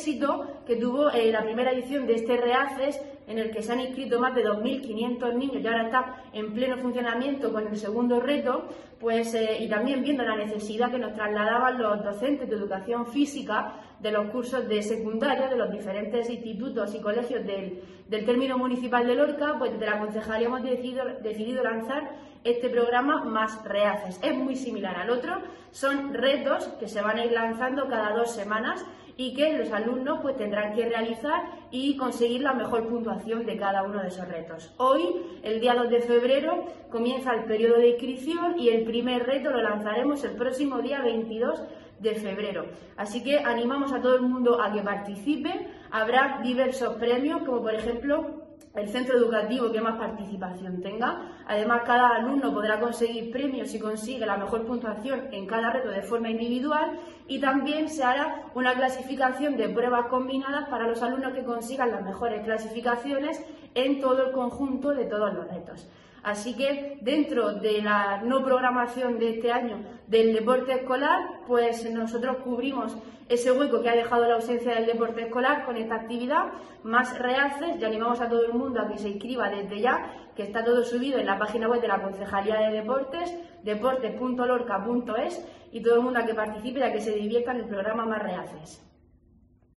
éxito que tuvo la primera edición de este REACES, en el que se han inscrito más de 2.500 niños y ahora está en pleno funcionamiento con el segundo reto, pues, y también viendo la necesidad que nos trasladaban los docentes de educación física de los cursos de secundaria de los diferentes institutos y colegios del término municipal de Lorca, pues desde la concejalía hemos decidido lanzar este programa Más REACES. Es muy similar al otro, son retos que se van a ir lanzando cada 2 semanas y que los alumnos pues tendrán que realizar y conseguir la mejor puntuación de cada uno de esos retos. Hoy, el día 2 de febrero, comienza el periodo de inscripción y el primer reto lo lanzaremos el próximo día 22 de febrero. Así que animamos a todo el mundo a que participe. Habrá diversos premios, como por ejemplo el centro educativo que más participación tenga. Además, cada alumno podrá conseguir premios si consigue la mejor puntuación en cada reto de forma individual, y también se hará una clasificación de pruebas combinadas para los alumnos que consigan las mejores clasificaciones en todo el conjunto de todos los retos. Así que dentro de la no programación de este año del deporte escolar, pues nosotros cubrimos ese hueco que ha dejado la ausencia del deporte escolar con esta actividad Más REACES, y animamos a todo el mundo a que se inscriba desde ya, que está todo subido en la página web de la Concejalía de Deportes, deportes.lorca.es, y todo el mundo a que participe y a que se divierta en el programa Más REACES.